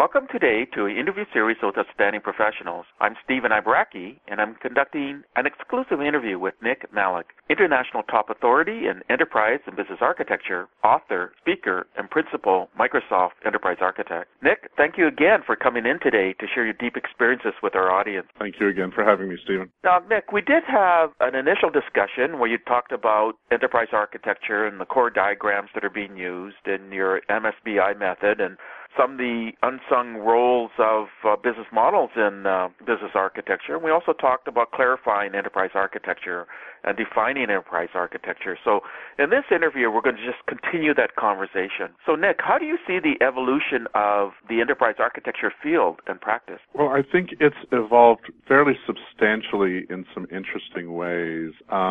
Welcome today to an interview series with outstanding professionals. I'm Stephen Ibaraki, and I'm conducting an exclusive interview with Nick Malik, international top authority in enterprise and business architecture, author, speaker, and principal Microsoft enterprise architect. Nick, thank you again for coming in today to share your deep experiences with our audience. Thank you again for having me, Stephen. Now, Nick, we did have an initial discussion where you talked about enterprise architecture and the core diagrams that are being used in your MSBI method and some of the unsung roles of business models in business architecture. We also talked about clarifying enterprise architecture and defining enterprise architecture. So in this interview, we're going to just continue that conversation. So, Nick, how do you see the evolution of the enterprise architecture field and practice? Well, I think it's evolved fairly substantially in some interesting ways.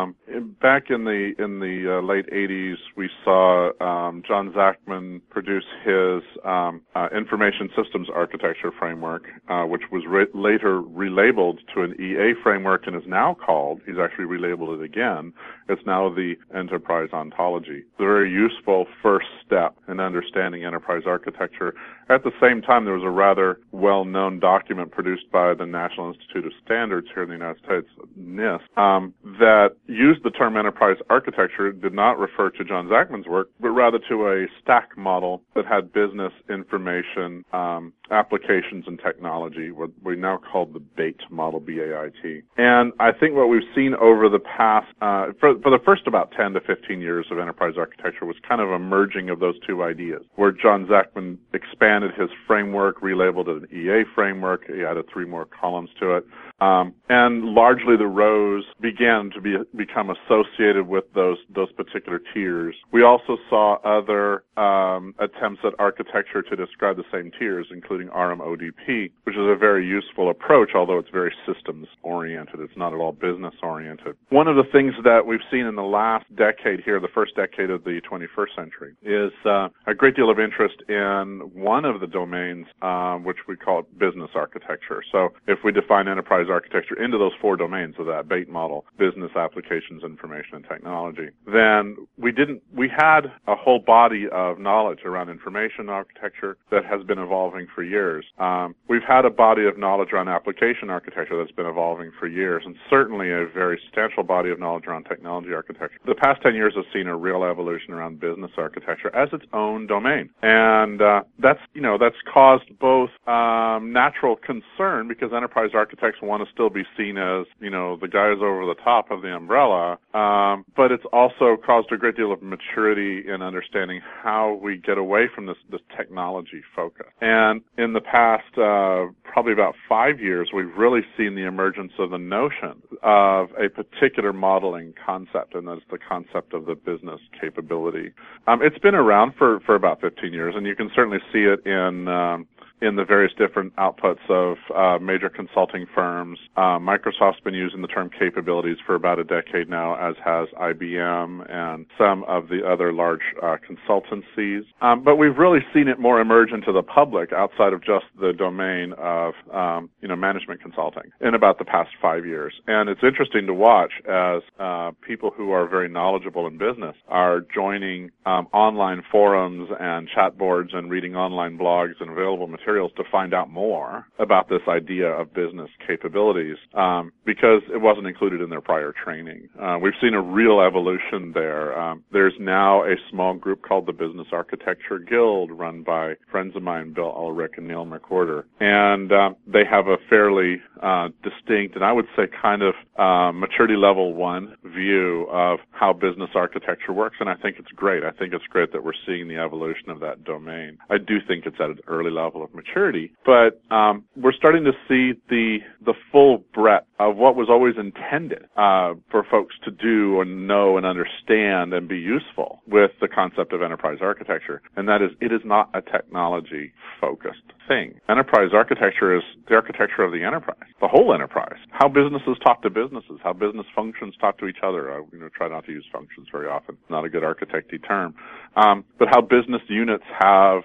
Back in the late 80s, we saw John Zachman produce his Information Systems Architecture Framework, which was later relabeled to an EA framework and is now called, he's actually relabeled it again, it's now the Enterprise Ontology. It's a very useful first step in understanding enterprise architecture. At the same time, there was a rather well-known document produced by the National Institute of Standards here in the United States, NIST, that used the term enterprise architecture. It did not refer to John Zachman's work, but rather to a stack model that had business information, applications, and technology, what we now call the BAIT model, B-A-I-T. And I think what we've seen over the past, for the first about 10 to 15 years of enterprise architecture was kind of a merging of those two ideas, where John Zachman expanded his framework, relabeled it an EA framework, he added 3 more columns to it, and largely the rows began to become associated with those particular tiers. We also saw other attempts at architecture to describe the same tiers, including RMODP, which is a very useful approach, although it's very systems-oriented. It's not at all business-oriented. One of the things that we've seen in the last decade here, the first decade of the 21st century, is a great deal of interest in one of the domains, which we call business architecture. So if we define enterprise architecture into those 4 domains of that BAIT model, business, applications, information, and technology, then we had a whole body of knowledge around information architecture that has been evolving for years. We've had a body of knowledge around application architecture that's been evolving for years, and certainly a very substantial body of knowledge around technology architecture. The past 10 years have seen a real evolution around business architecture as its own domain. And that's caused both natural concern, because enterprise architects want to still be seen as, the guys over the top of the umbrella, but it's also caused a great deal of maturity in understanding how we get away from this technology focus. And in the past, probably about 5 years, we've really seen the emergence of the notion of a particular modeling concept, and that's the concept of the business capability. It's been around for about 15 years, and you can certainly see it in the various different outputs of major consulting firms. Microsoft's been using the term capabilities for about a decade now, as has IBM and some of the other large consultancies. But we've really seen it more emerge into the public outside of just the domain of management consulting in about the past 5 years. And it's interesting to watch as people who are very knowledgeable in business are joining online forums and chat boards and reading online blogs and available materials to find out more about this idea of business capabilities, because it wasn't included in their prior training. We've seen a real evolution there. There's now a small group called the Business Architecture Guild, run by friends of mine, Bill Ulrich and Neil McWhorter, and they have a fairly distinct, and I would say kind of maturity level 1 view of how business architecture works, and I think it's great. I think it's great that we're seeing the evolution of that domain. I do think it's at an early level of maturity, but we're starting to see the full breadth of what was always intended for folks to do and know and understand and be useful with the concept of enterprise architecture, and that is, it is not a technology-focused thing. Enterprise architecture is the architecture of the enterprise, the whole enterprise. How businesses talk to businesses, how business functions talk to each other. I try not to use functions very often, not a good architecty term. But how business units have,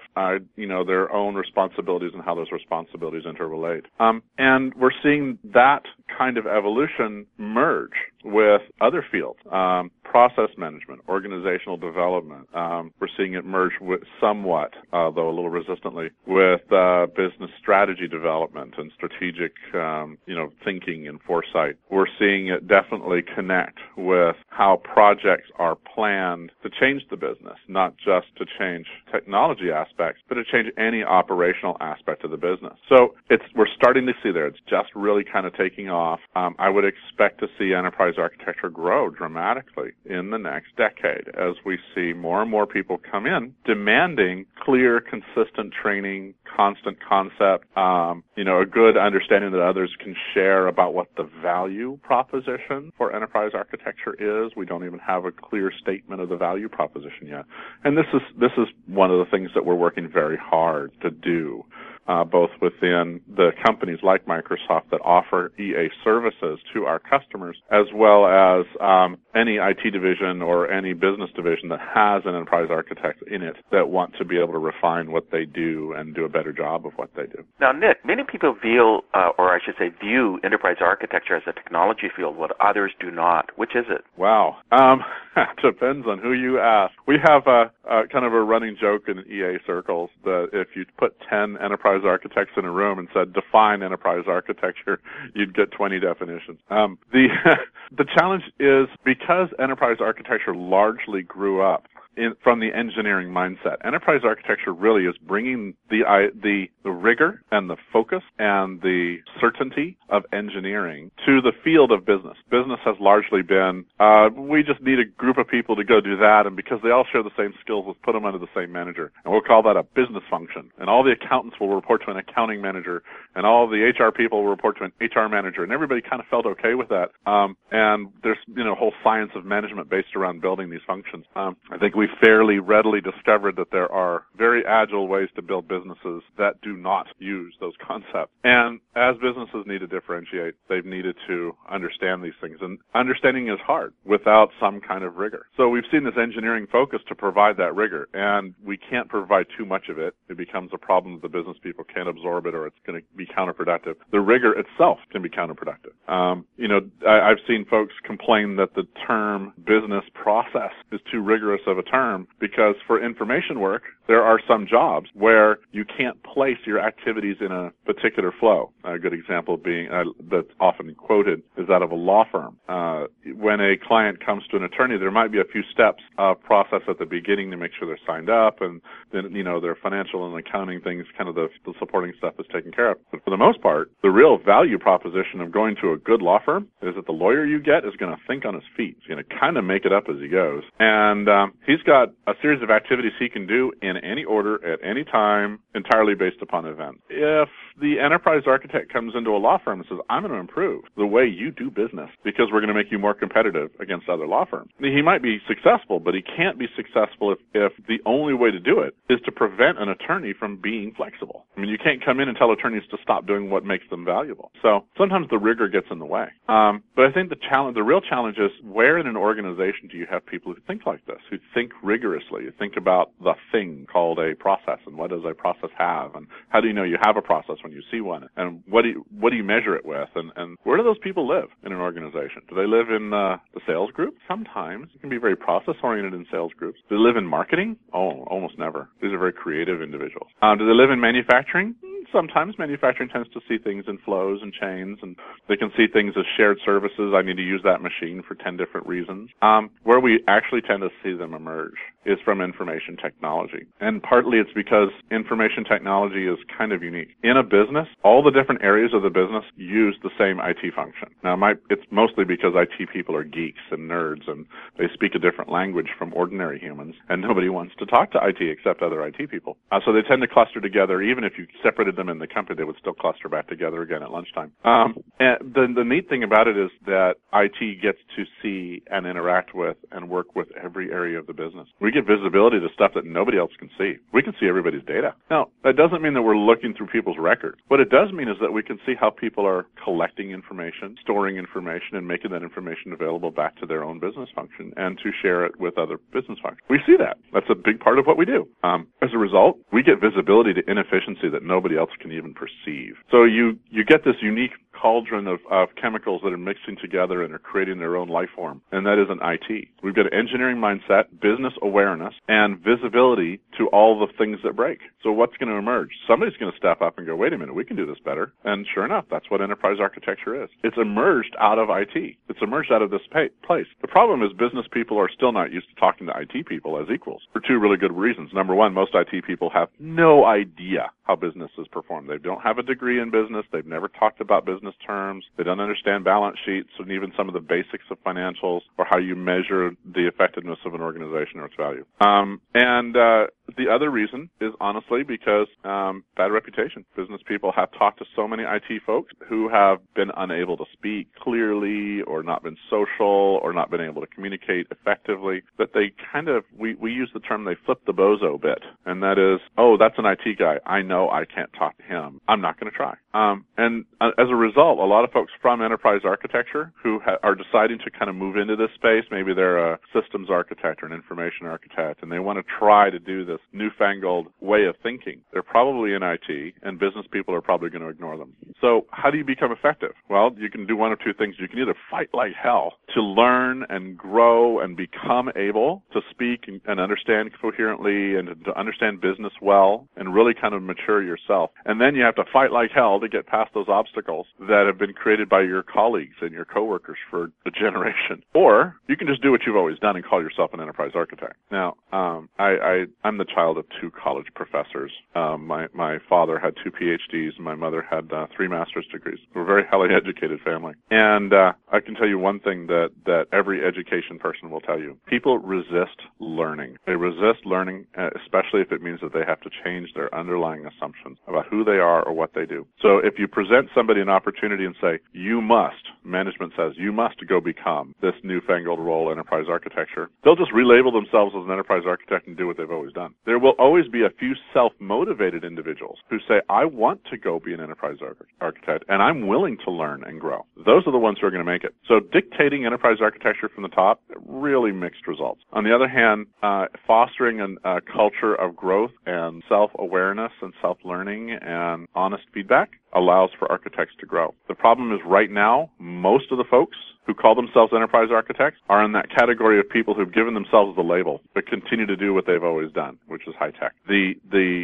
their own responsibilities and how those responsibilities interrelate. And we're seeing that kind of evolution merge with other fields, process management, organizational development. We're seeing it merge with somewhat, though a little resistantly, with business strategy development and strategic, thinking and foresight. We're seeing it definitely connect with how projects are planned to change the business, not just to change technology aspects, but to change any operational aspect of the business. So we're starting to see there. It's just really kind of taking off. I would expect to see enterprise architecture grow dramatically in the next decade as we see more and more people come in demanding clear, consistent training, constant concept, a good understanding that others can share about what the value proposition for enterprise architecture is. We don't even have a clear statement of the value proposition yet. And this is one of the things that we're working very hard to do. Both within the companies like Microsoft that offer EA services to our customers, as well as any IT division or any business division that has an enterprise architect in it that want to be able to refine what they do and do a better job of what they do. Now, Nick, many people view enterprise architecture as a technology field, what others do not. Which is it? Wow. Depends on who you ask. We have a kind of a running joke in EA circles that if you put 10 enterprise architects in a room and said, define enterprise architecture, you'd get 20 definitions. The challenge is because enterprise architecture largely grew up from the engineering mindset. Enterprise architecture really is bringing the rigor and the focus and the certainty of engineering to the field of business. Business has largely been, we just need a group of people to go do that, and because they all share the same skills, let's put them under the same manager. And we'll call that a business function. And all the accountants will report to an accounting manager, and all the HR people will report to an HR manager. And everybody kind of felt okay with that. And there's, a whole science of management based around building these functions. I think we fairly readily discovered that there are very agile ways to build businesses that do not use those concepts. And as businesses need to differentiate, they've needed to understand these things. And understanding is hard without some kind of rigor. So we've seen this engineering focus to provide that rigor, and we can't provide too much of it. It becomes a problem that the business people can't absorb it, or it's going to be counterproductive. The rigor itself can be counterproductive. I've seen folks complain that the term business process is too rigorous of a term because for information work, there are some jobs where you can't place your activities in a particular flow. A good example being that's often quoted is that of a law firm. When a client comes to an attorney, there might be a few steps of process at the beginning to make sure they're signed up, and then their financial and accounting things, kind of the supporting stuff is taken care of. But for the most part, the real value proposition of going to a good law firm is that the lawyer you get is going to think on his feet. He's going to kind of make it up as he goes, and he's got a series of activities he can do in any order at any time, entirely based upon events. If the enterprise architect comes into a law firm and says, I'm going to improve the way you do business because we're going to make you more competitive against other law firms, he might be successful, but he can't be successful if the only way to do it is to prevent an attorney from being flexible. I mean, you can't come in and tell attorneys to stop doing what makes them valuable. So sometimes the rigor gets in the way. But I think the real challenge is, where in an organization do you have people who think like this, who think rigorously, who think about the thing called a process, and what does a process have, and how do you know you have a process when you see one, and what do you measure it with, and where do those people live in an organization? Do they live in the sales group? Sometimes. It can be very process-oriented in sales groups. Do they live in marketing? Oh, almost never. These are very creative individuals. Do they live in manufacturing? Sometimes manufacturing tends to see things in flows and chains, and they can see things as shared services. I need to use that machine for 10 different reasons. Where we actually tend to see them emerge is from information technology. And partly it's because information technology is kind of unique. In a business, all the different areas of the business use the same IT function. Now, it's mostly because IT people are geeks and nerds, and they speak a different language from ordinary humans, and nobody wants to talk to IT except other IT people. So they tend to cluster together. Even if you separated them in the company, they would still cluster back together again at lunchtime. And the neat thing about it is that IT gets to see and interact with and work with every area of the business. We get visibility to stuff that nobody else can see. We can see everybody's data. Now, that doesn't mean that we're looking through people's records. What it does mean is that we can see how people are collecting information, storing information, and making that information available back to their own business function and to share it with other business functions. We see that. That's a big part of what we do. As a result, we get visibility to inefficiency that nobody else can even perceive. So you get this unique cauldron of chemicals that are mixing together and are creating their own life form, and that isn't IT. We've got an engineering mindset, business awareness, and visibility to all the things that break. So what's going to emerge? Somebody's going to step up and go, wait a minute, we can do this better. And sure enough, that's what enterprise architecture is. It's emerged out of IT. It's emerged out of this place. The problem is business people are still not used to talking to IT people as equals for two really good reasons. Number one, most IT people have no idea how businesses perform. They don't have a degree in business. They've never talked about business terms. They don't understand balance sheets and even some of the basics of financials or how you measure the effectiveness of an organization or its value. The other reason is honestly because bad reputation. Business people have talked to so many IT folks who have been unable to speak clearly or not been social or not been able to communicate effectively that they kind of, we use the term they flip the bozo bit. And that is, oh, that's an IT guy. I know I can't talk to him. I'm not going to try. As a result, a lot of folks from enterprise architecture who are deciding to kind of move into this space, maybe they're a systems architect or an information architect, and they want to try to do this newfangled way of thinking. They're probably in IT, and business people are probably going to ignore them. So how do you become effective? Well, you can do one of two things. You can either fight like hell to learn and grow and become able to speak and understand coherently and to understand business well and really kind of mature yourself. And then you have to fight like hell to get past those obstacles that have been created by your colleagues and your coworkers for a generation. Or you can just do what you've always done and call yourself an enterprise architect. Now, I'm the child of two college professors. My father had 2 PhDs and my mother had 3 master's degrees. We're a very highly educated family. And I can tell you one thing that every education person will tell you. People resist learning. They resist learning, especially if it means that they have to change their underlying assumptions about who they are or what they do. So if you present somebody an opportunity and say, management says, you must go become this newfangled role, enterprise architecture, they'll just relabel themselves as an enterprise architect and do what they've always done. There will always be a few self-motivated individuals who say, I want to go be an enterprise architect, and I'm willing to learn and grow. Those are the ones who are going to make it. So dictating enterprise architecture from the top, really mixed results. On the other hand, fostering a culture of growth and self-awareness and self-learning and honest feedback allows for architects to grow. The problem is right now, most of the folks who call themselves enterprise architects are in that category of people who've given themselves the label but continue to do what they've always done, which is high tech. The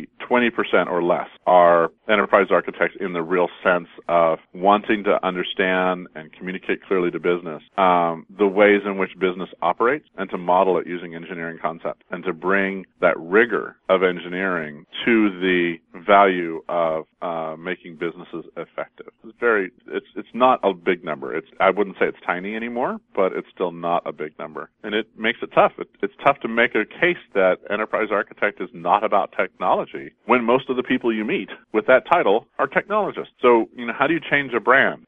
20% or less are enterprise architects in the real sense of wanting to understand and communicate clearly to business the ways in which business operates and to model it using engineering concepts and to bring that rigor of engineering to the value of making businesses effective. It's not a big number. I wouldn't say it's tiny anymore, but it's still not a big number. And it makes it tough. It's tough to make a case that enterprise architect is not about technology when most of the people you meet with that title are technologists. So, how do you change a brand?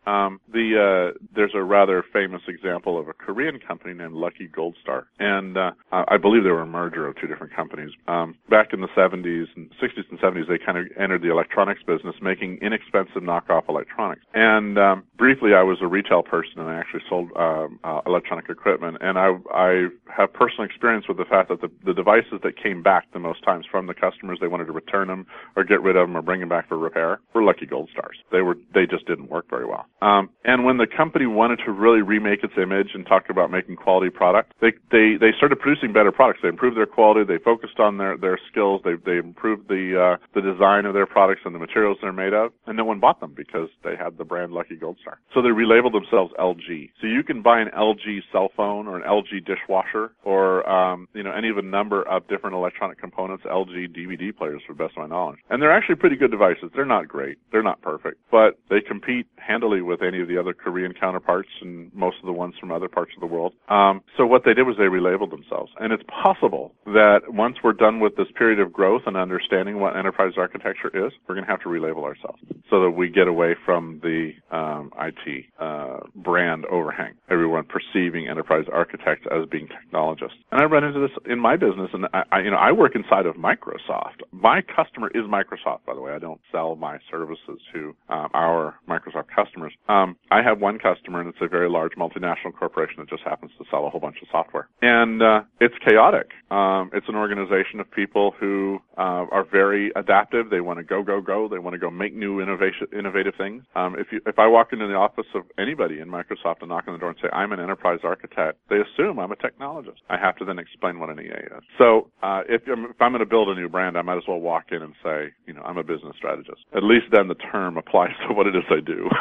There's a rather famous example of a Korean company named Lucky Gold Star. And I believe they were a merger of 2 different companies. Back in the 70s and 60s and 70s, they kind of entered the electronics business, making inexpensive knockoff electronics. And briefly, I was a retail person, and I actually sold electronic equipment. And I have personal experience with the fact that the devices that came back the most times from the customers, they wanted to return them or get rid of them or bring them back for repair, were Lucky Gold Stars. They just didn't work very well. And when the company wanted to really remake its image and talk about making quality product, they started producing better products. They improved their quality. They focused on their skills. They improved the design of their products and the materials they're made of, and no one bought them because they had the brand Lucky Gold Star. So they relabeled themselves LG. So you can buy an LG cell phone or an LG dishwasher or any of a number of different electronic components, LG DVD players to the best of my knowledge. And they're actually pretty good devices. They're not great. They're not perfect. But they compete handily with any of the other Korean counterparts and most of the ones from other parts of the world. So what they did was they relabeled themselves. And it's possible that once we're done with this period of growth and understanding what enterprise architecture is, we're going to have to relabel ourselves so that we get away from the IT brand over overhang. Everyone perceiving enterprise architects as being technologists. And I run into this in my business, and I work inside of Microsoft. My customer is Microsoft, by the way. I don't sell my services to our Microsoft customers. I have one customer, and it's a very large multinational corporation that just happens to sell a whole bunch of software. And it's chaotic. It's an organization of people who are very adaptive. They want to go. They want to go make new innovative things. If I walk into the office of anybody in Microsoft and knock on the door and say, I'm an enterprise architect, they assume I'm a technologist. I have to then explain what an EA is. So if I'm going to build a new brand, I might as well walk in and say, I'm a business strategist. At least then the term applies to what it is I do.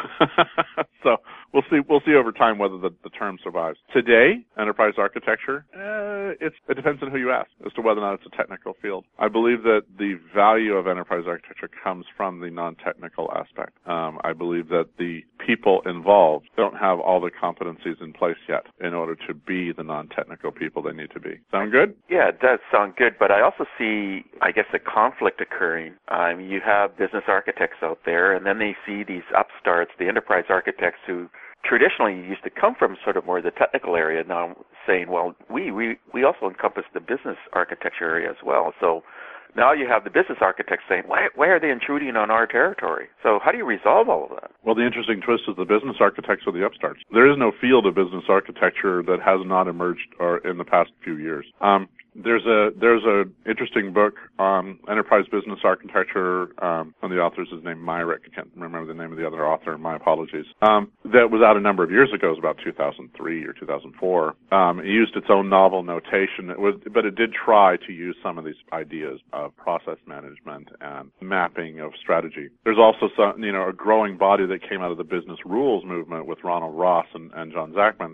So we'll see over time whether the term survives. Today, enterprise architecture, it depends on who you ask as to whether or not it's a technical field. I believe that the value of enterprise architecture comes from the non-technical aspect. I believe that the people involved don't have all the competencies in place yet in order to be the non-technical people they need to be. Sound good? Yeah, it does sound good, but I also see, I guess, a conflict occurring. You have business architects out there, and then they see these upstarts, the enterprise architects who traditionally used to come from sort of more the technical area, now saying, well, we also encompass the business architecture area as well. So now you have the business architects saying, why are they intruding on our territory? So how do you resolve all of that? Well, the interesting twist is the business architects are the upstarts. There is no field of business architecture that has not emerged in the past few years. There's a interesting book on enterprise business architecture. One of the authors is named Myrick. I can't remember the name of the other author. My apologies. That was out a number of years ago. It was about 2003 or 2004. It used its own novel notation. But it did try to use some of these ideas of process management and mapping of strategy. There's also a growing body that came out of the business rules movement with Ronald Ross and John Zachman.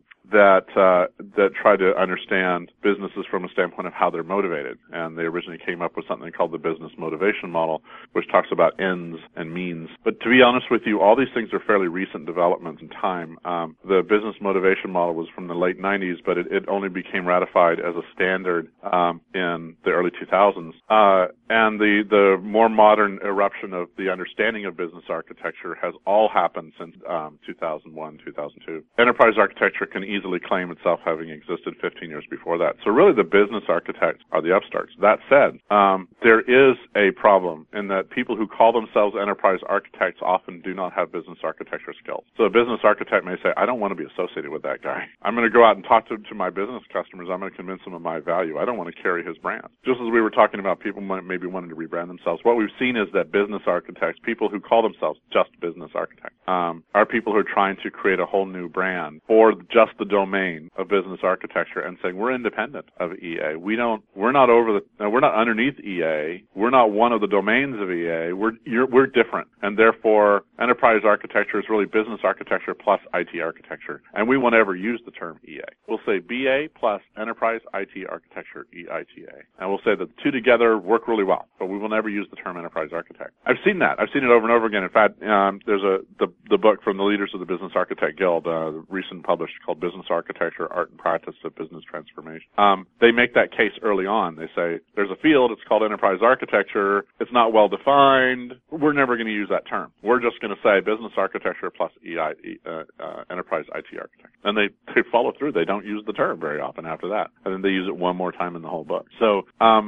That try to understand businesses from a standpoint of how they're motivated. And they originally came up with something called the business motivation model, which talks about ends and means. But to be honest with you, all these things are fairly recent developments in time. The business motivation model was from the late 90s, but it only became ratified as a standard in the early 2000s. And the more modern eruption of the understanding of business architecture has all happened since 2001, 2002. Enterprise architecture can easily claim itself having existed 15 years before that. So really the business architects are the upstarts. That said, there is a problem in that people who call themselves enterprise architects often do not have business architecture skills. So a business architect may say, I don't want to be associated with that guy. I'm going to go out and talk to my business customers. I'm going to convince them of my value. I don't want to carry his brand. Just as we were talking about people maybe wanting to rebrand themselves, what we've seen is that business architects, people who call themselves just business architects, are people who are trying to create a whole new brand for just the domain of business architecture and saying we're independent of EA. We're not underneath EA. We're not one of the domains of EA. We're different, and therefore enterprise architecture is really business architecture plus IT architecture, and we won't ever use the term EA. We'll say BA plus enterprise IT architecture, EITA, and we'll say that the two together work really well, but we will never use the term enterprise architect. I've seen that. I've seen it over and over again. In fact, there's the book from the leaders of the Business Architect Guild, recent published, called Business Architecture, Art and Practice of Business Transformation. They make that case early on. They say, there's a field, it's called enterprise architecture, it's not well defined, we're never going to use that term. We're just going to say business architecture plus enterprise IT architect. And they follow through. They don't use the term very often after that. And then they use it one more time in the whole book. So,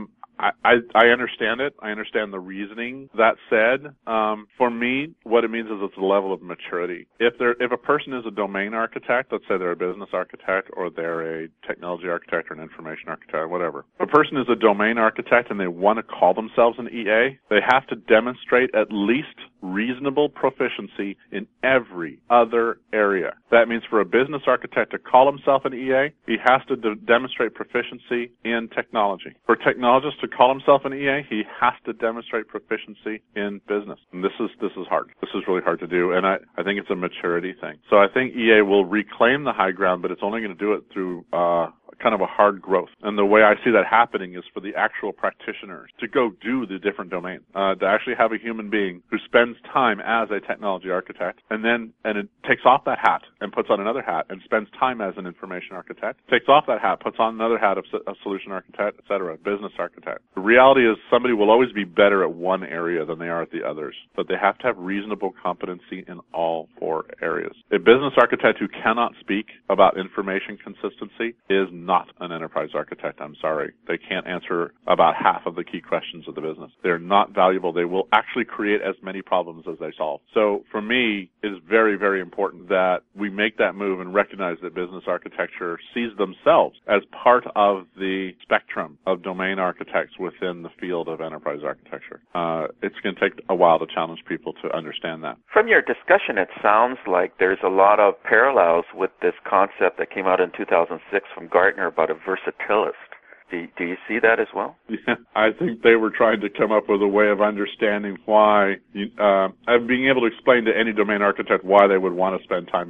I understand it. I understand the reasoning. That said, for me, what it means is it's a level of maturity. If a person is a domain architect, let's say they're a business architect or they're a technology architect or an information architect or whatever. If a person is a domain architect and they want to call themselves an EA, they have to demonstrate at least reasonable proficiency in every other area. That means for a business architect to call himself an EA, he has to demonstrate proficiency in technology. For technologists to call himself an EA, he has to demonstrate proficiency in business. And this is hard. This is really hard to do, and I think it's a maturity thing. So I think EA will reclaim the high ground, but it's only going to do it through kind of a hard growth. And the way I see that happening is for the actual practitioners to go do the different domains, to actually have a human being who spends time as a technology architect and it takes off that hat and puts on another hat and spends time as an information architect, takes off that hat, puts on another hat of a solution architect, et cetera, business architect. The reality is somebody will always be better at one area than they are at the others, but they have to have reasonable competency in all four areas. A business architect who cannot speak about information consistency is not an enterprise architect. I'm sorry. They can't answer about half of the key questions of the business. They're not valuable. They will actually create as many problems as they solve. So for me, it is very, very important that we make that move and recognize that business architecture sees themselves as part of the spectrum of domain architects within the field of enterprise architecture. It's going to take a while to challenge people to understand that. From your discussion, it sounds like there's a lot of parallels with this concept that came out in 2006 from Gartner about a versatilist. Do you see that as well? Yeah, I think they were trying to come up with a way of understanding why, of being able to explain to any domain architect why they would want to spend time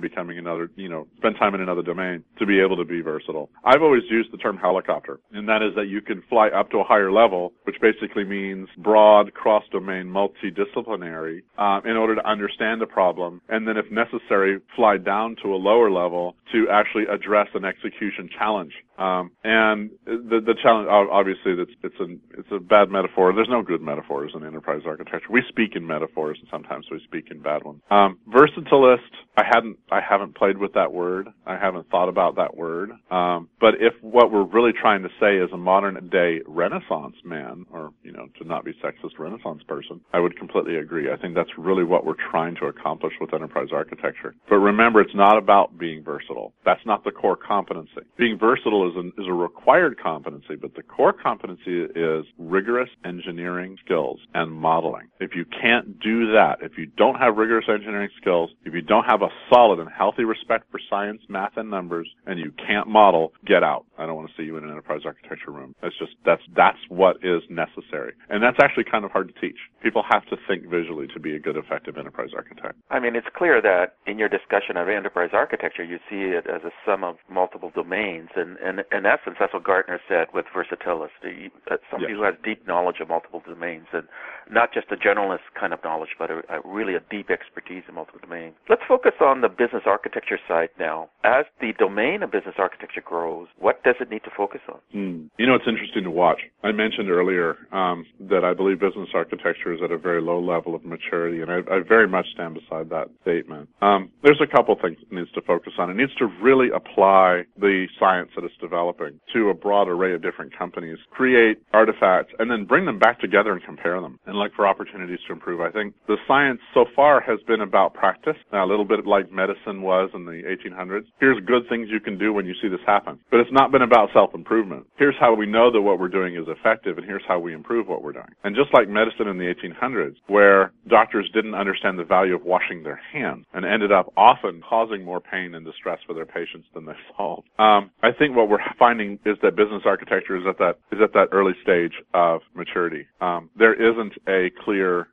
spend time in another domain to be able to be versatile. I've always used the term helicopter, and that is that you can fly up to a higher level, which basically means broad, cross-domain, multidisciplinary, in order to understand a problem, and then if necessary, fly down to a lower level to actually address an execution challenge. And the challenge, obviously, it's a bad metaphor. There's no good metaphors in enterprise architecture. We speak in metaphors, and sometimes we speak in bad ones. Versatilist, I haven't played with that word. I haven't thought about that word. But if what we're really trying to say is a modern day Renaissance man, or to not be sexist, Renaissance person, I would completely agree. I think that's really what we're trying to accomplish with enterprise architecture. But remember, it's not about being versatile. That's not the core competency. Being versatile is a required competency, but the core competency is rigorous engineering skills and modeling. If you can't do that, if you don't have rigorous engineering skills, if you don't have a solid and healthy respect for science, math, and numbers, and you can't model, get out. I don't want to see you in an enterprise architecture room. That's what is necessary. And that's actually kind of hard to teach. People have to think visually to be a good, effective enterprise architect. I mean, it's clear that in your discussion of enterprise architecture, you see it as a sum of multiple domains, and in essence, that's what Gartner said with versatilist. Somebody who has deep knowledge of multiple domains, and not just a generalist kind of knowledge, but really a deep expertise in multiple domains. Let's focus on the business architecture side now. As the domain of business architecture grows, what does it need to focus on? It's interesting to watch. I mentioned earlier that I believe business architecture is at a very low level of maturity, and I very much stand beside that statement. There's a couple things it needs to focus on. It needs to really apply the science that it's developing to a broad array of different companies, create artifacts, and then bring them back together and compare them and look for opportunities to improve. I think the science so far has been about practice, a little bit like medicine was in the 1800s. Here's good things you can do when you see this happen. But it's not been about self-improvement. Here's how we know that what we're doing is effective, and here's how we improve what we're doing. And just like medicine in the 1800s, where doctors didn't understand the value of washing their hands and ended up often causing more pain and distress for their patients than they solved. I think what we're finding is that business architecture is at that early stage of maturity. There isn't a clear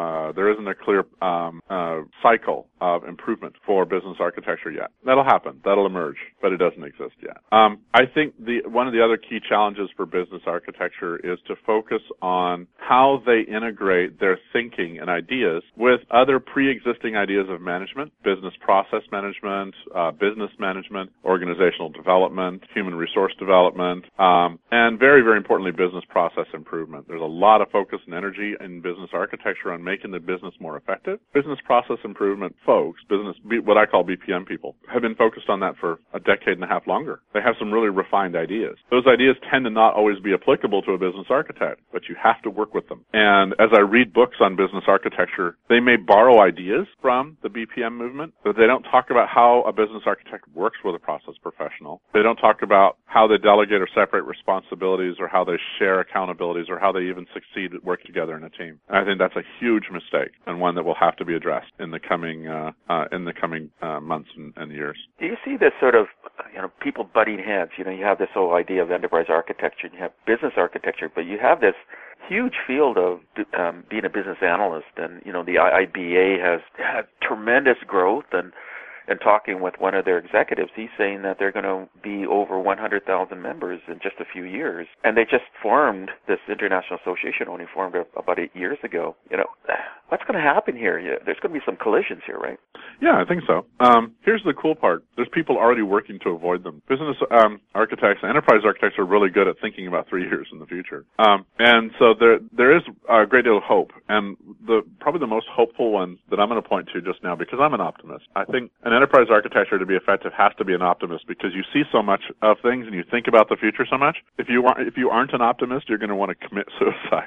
cycle of improvement for business architecture yet. That'll happen. That'll emerge, but it doesn't exist yet. I think one of the other key challenges for business architecture is to focus on how they integrate their thinking and ideas with other pre-existing ideas of management, business process management, business management, organizational development, human resource development, and very, very importantly, business process improvement. There's a lot of focus and energy in business architecture on making the business more effective. Business process improvement folks, what I call BPM people, have been focused on that for a decade and a half longer. They have some really refined ideas. Those ideas tend to not always be applicable to a business architect, but you have to work with them. And as I read books on business architecture, they may borrow ideas from the BPM movement, but they don't talk about how a business architect works with a process professional. They don't talk about how they delegate or separate responsibilities, or how they share accountabilities, or how they even succeed at work together in a team. And I think that's a huge mistake, and one that will have to be addressed in the coming months and years. Do you see this sort of people butting heads? You have this whole idea of enterprise architecture, and you have business architecture, but you have this huge field of being a business analyst, and the IBA has had tremendous growth, and and talking with one of their executives, he's saying that they're going to be over 100,000 members in just a few years. And they just formed this international association, only formed about 8 years ago. What's going to happen here? There's going to be some collisions here, right? Yeah, I think so. Here's the cool part. There's people already working to avoid them. Business architects and enterprise architects are really good at thinking about 3 years in the future. And so there is a great deal of hope. And probably the most hopeful one that I'm going to point to just now, because I'm an optimist. I think an enterprise architecture to be effective has to be an optimist, because you see so much of things and you think about the future so much. If you aren't an optimist, you're going to want to commit suicide.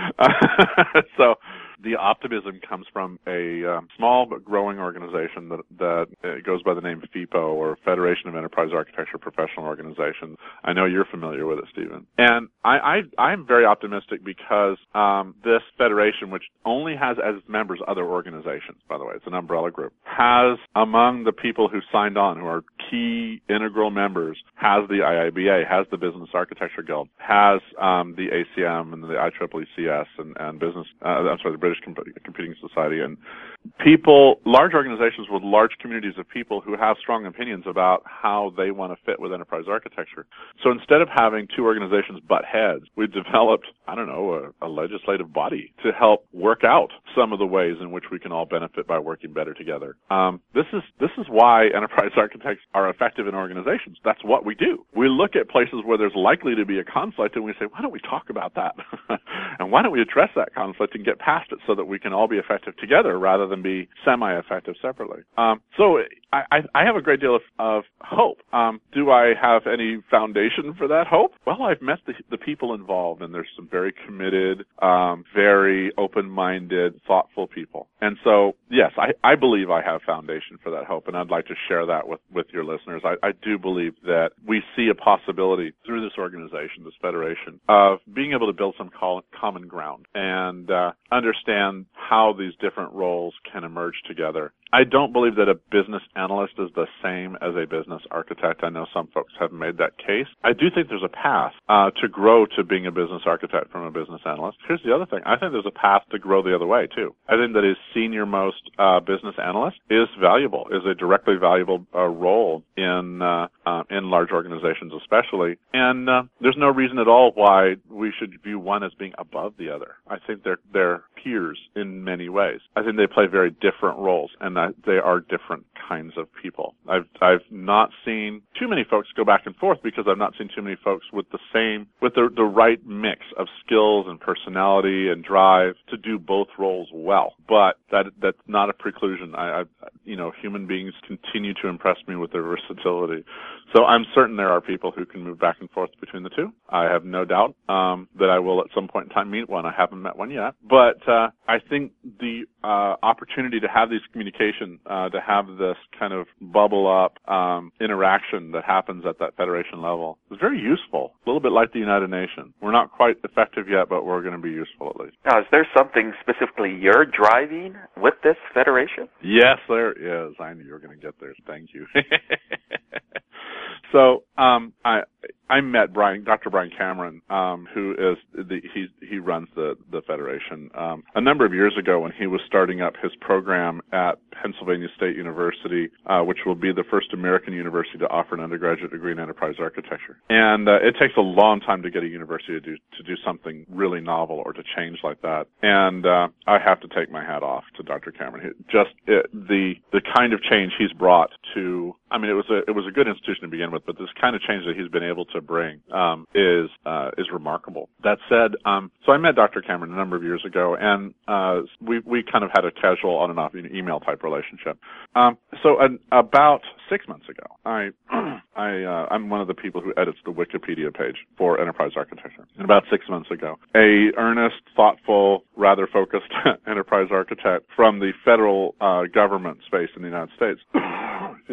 So the optimism comes from a small but growing organization that goes by the name FEPO, or Federation of Enterprise Architecture Professional Organizations. I know you're familiar with it, Stephen. And I'm very optimistic because this federation, which only has as members other organizations, by the way, it's an umbrella group, has among the people who signed on, who are key integral members, has the IIBA, has the Business Architecture Guild, has the ACM and the IEEECS and the British Computing Society, and large organizations with large communities of people who have strong opinions about how they want to fit with enterprise architecture. So instead of having two organizations butt heads, we've developed, a legislative body to help work out some of the ways in which we can all benefit by working better together. This is why enterprise architects are effective in organizations. That's what we do. We look at places where there's likely to be a conflict and we say, why don't we talk about that? And why don't we address that conflict and get past it so that we can all be effective together rather than be semi-effective separately. So I have a great deal of hope. Do I have any foundation for that hope? Well, I've met the people involved, and there's some very committed, very open-minded, thoughtful people. And so, yes, I believe I have foundation for that hope, and I'd like to share that with your listeners. I do believe that we see a possibility through this organization, this federation, of being able to build some common ground and understand how these different roles can emerge together. I don't believe that a business analyst is the same as a business architect. I know some folks have made that case. I do think there's a path to grow to being a business architect from a business analyst. Here's the other thing. I think there's a path to grow the other way, too. I think that a senior-most business analyst is valuable, is a directly valuable role in large organizations especially. And there's no reason at all why we should view one as being above the other. I think they're peers in many ways. I think they play very different roles, and that they are different kinds of people. I've not seen too many folks go back and forth because I've not seen too many folks with the right mix of skills and personality and drive to do both roles well. But that's not a preclusion. Human beings continue to impress me with their versatility. So I'm certain there are people who can move back and forth between the two. I have no doubt that I will at some point in time meet one. I haven't met one yet. But I think the opportunity to have these communication, to have this kind of bubble up interaction that happens at that federation level is very useful. A little bit like the United Nations. We're not quite effective yet, but we're going to be useful at least. Now, is there something specifically you're driving with this federation? Yes, there is. I knew you were going to get there. Thank you. So I met Dr. Brian Cameron, who is he runs the federation a number of years ago when he was starting up his program at Pennsylvania State University, which will be the first American university to offer an undergraduate degree in enterprise architecture. And it takes a long time to get a university to do something really novel or to change like that. And I have to take my hat off to Dr. Cameron. The kind of change he's brought to, it was a good institution to begin with, but this kind of change that he's been able to bring is remarkable. That said, so I met Dr. Cameron a number of years ago, and we kind of had a casual on and off email type relationship. So about 6 months ago, I'm one of the people who edits the Wikipedia page for enterprise architecture. And about 6 months ago, a earnest, thoughtful, rather focused enterprise architect from the federal government space in the United States, excuse me,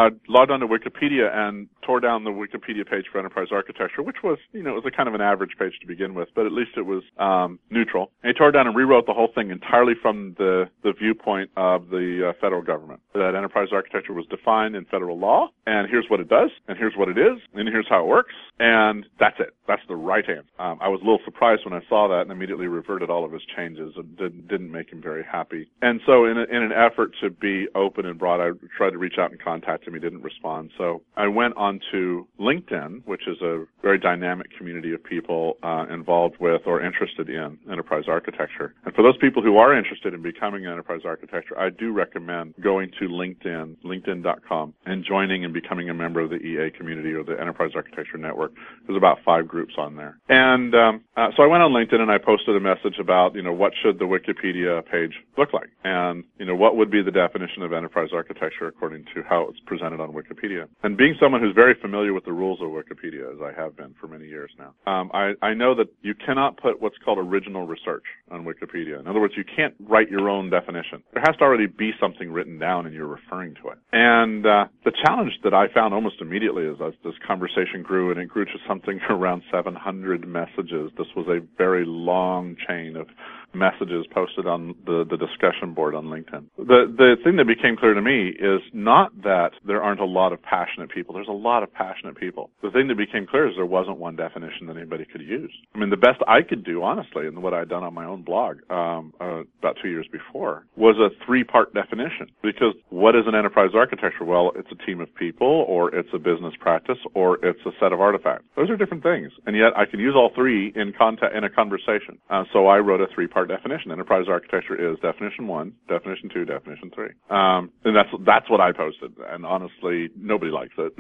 logged onto Wikipedia and tore down the Wikipedia page for enterprise architecture, which was, it was a kind of an average page to begin with, but at least it was neutral. And he tore it down and rewrote the whole thing entirely from the viewpoint of the federal government. That enterprise architecture was defined in federal law, and here's what it does, and here's what it is, and here's how it works, and that's it. That's the right answer. I was a little surprised when I saw that and immediately reverted all of his changes. It didn't make him very happy. And so in an effort to be open and broad, I tried to reach out and contact him. He didn't respond. So I went on to LinkedIn, which is a very dynamic community of people involved with or interested in enterprise architecture. And for those people who are interested in becoming an enterprise architecture, I do recommend going to LinkedIn, linkedin.com, and joining and becoming a member of the EA community or the Enterprise Architecture Network. There's about 5 groups on there. And so I went on LinkedIn and I posted a message about, what should the Wikipedia page look like? And, what would be the definition of enterprise architecture according to how it's presented on Wikipedia? And being someone who's very familiar with the rules of Wikipedia, as I have been for many years now, I know that you cannot put what's called original research on Wikipedia. In other words, you can't write your own definition. There has to already be something written down and you're referring to it. And the challenge that I found almost immediately as this conversation grew, and it grew to something around 700 messages. This was a very long chain of messages posted on the discussion board on LinkedIn. The thing that became clear to me is not that there aren't a lot of passionate people. There's a lot of passionate people. The thing that became clear is there wasn't one definition that anybody could use. I mean, the best I could do, honestly, and what I'd done on my own blog about 2 years before, was a 3-part definition. Because what is an enterprise architecture? Well, it's a team of people, or it's a business practice, or it's a set of artifacts. Those are different things. And yet I can use all 3 in a conversation. So I wrote a 3-part definition. Enterprise architecture is definition 1, definition 2, definition 3. And that's what I posted. And honestly, nobody likes it.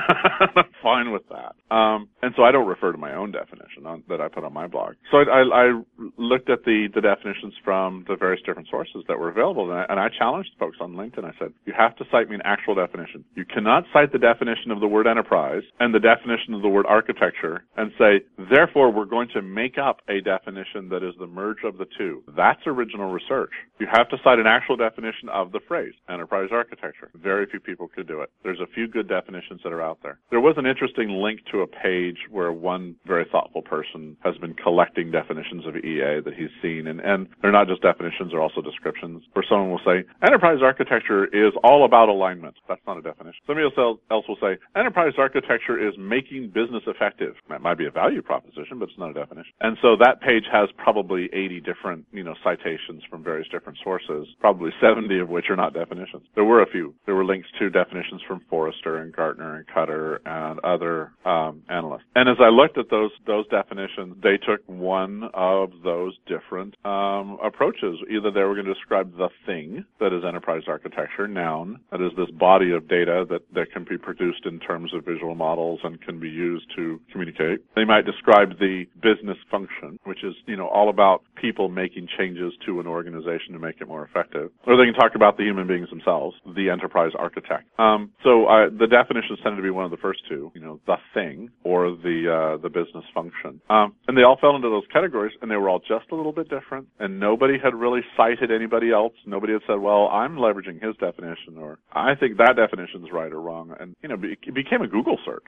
I'm fine with that. And so I don't refer to my own definition that I put on my blog. So I looked at the definitions from the various different sources that were available, and I challenged folks on LinkedIn. I said, you have to cite me an actual definition. You cannot cite the definition of the word enterprise and the definition of the word architecture and say, therefore, we're going to make up a definition that is the merge of the two. That's original research. You have to cite an actual definition of the phrase, enterprise architecture. Very few people could do it. There's a few good definitions that are out there. There was an interesting link to a page where one very thoughtful person has been collecting definitions of EA that he's seen, and they're not just definitions, they're also descriptions, where someone will say, enterprise architecture is all about alignment. That's not a definition. Somebody else will say, enterprise architecture is making business effective. That might be a value proposition, but it's not a definition. And so that page has probably 80 different, citations from various different sources, probably 70 of which are not definitions. There were a few. There were links to definitions from Forrester and Gartner and Cutter and other analysts. And as I looked at those definitions, they took one of those different approaches. Either they were going to describe the thing that is enterprise architecture, noun, that is this body of data that can be produced in terms of visual models and can be used to communicate. They might describe the business function, which is, all about people making changes to an organization to make it more effective. Or they can talk about the human beings themselves, the enterprise architect. So the definitions tended to be one of the first two, the thing or the business function. And they all fell into those categories, and they were all just a little bit different, and nobody had really cited anybody else. Nobody had said, well, I'm leveraging his definition, or I think that definition's right or wrong. And, it became a Google search.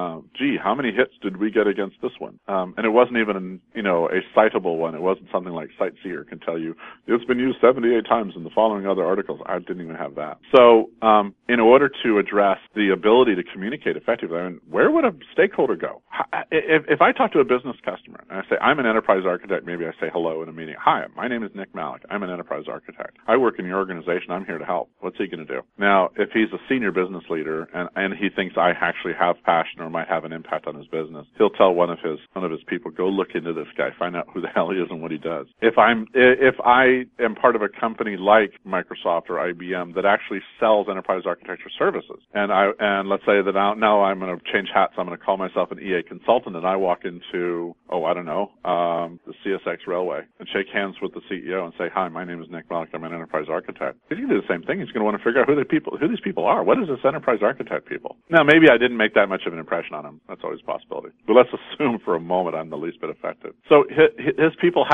How many hits did we get against this one? And it wasn't even, a citable one. It wasn't something like CiteSeer can tell you, it's been used 78 times in the following other articles. I didn't even have that. So, in order to address the ability to communicate effectively, where would a stakeholder go? If I talk to a business customer and I say, I'm an enterprise architect, maybe I say hello in a meeting. Hi, my name is Nick Malik. I'm an enterprise architect. I work in your organization. I'm here to help. What's he going to do? Now, if he's a senior business leader and he thinks I actually have passion or might have an impact on his business, he'll tell one of his people, go look into this guy, find out who the hell he is and what he does. If I am part of a company like Microsoft or IBM that actually sells enterprise architecture services, and let's say that now I'm going to change hats, I'm going to call myself an EA consultant, and I walk into, the CSX Railway and shake hands with the CEO and say, hi, my name is Nick Malik, I'm an enterprise architect. He's going to do the same thing. He's going to want to figure out who these people are. What is this enterprise architect people? Now, maybe I didn't make that much of an impression on him. That's always a possibility. But let's assume for a moment I'm the least bit effective. So his people have to have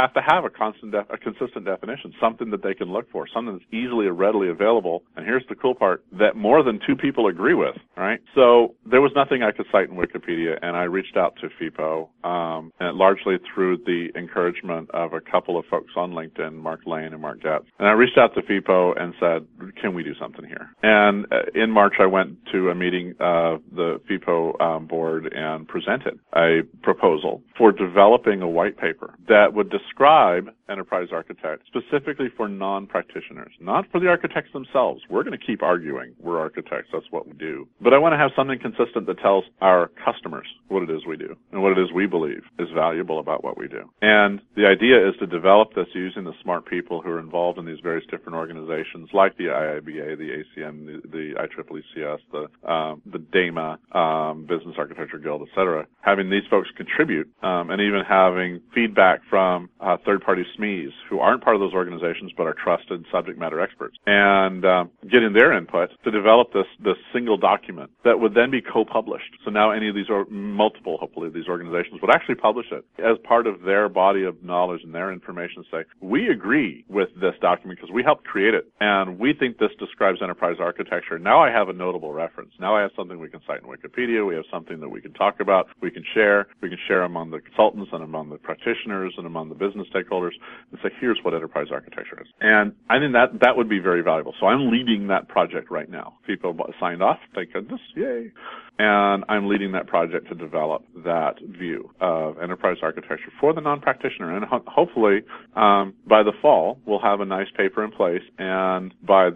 have a consistent definition, something that they can look for, something that's easily and readily available. And here's the cool part, that more than 2 people agree with, right? So there was nothing I could cite in Wikipedia, and I reached out to FIPO, and largely through the encouragement of a couple of folks on LinkedIn, Mark Lane and Mark Getz. And I reached out to FIPO and said, can we do something here? And in March, I went to a meeting of the FIPO board and presented a proposal for developing a white paper that would describe enterprise architect specifically for non-practitioners, not for the architects themselves. We're going to keep arguing. We're architects. That's what we do. But I want to have something consistent that tells our customers what it is we do and what it is we believe is valuable about what we do. And the idea is to develop this using the smart people who are involved in these various different organizations like the IIBA, the ACM, the IEEECS, the DAMA, Business Architecture Guild, et cetera, having these folks contribute, and even having feedback from third-party SMEs who aren't part of those organizations but are trusted subject matter experts, and getting their input to develop this single document that would then be co-published. So now any of these, or multiple, hopefully, these organizations would actually publish it as part of their body of knowledge and their information, say, we agree with this document because we helped create it, and we think this describes enterprise architecture. Now I have a notable reference. Now I have something we can cite in Wikipedia. We have something that we can talk about. We can share. We can share among the consultants and among the practitioners and among the business stakeholders and say, here's what enterprise architecture is. And I think that would be very valuable. So I'm leading that project right now. People signed off. Thank goodness. Yay. And I'm leading that project to develop that view of enterprise architecture for the non-practitioner. And hopefully, by the fall, we'll have a nice paper in place. And by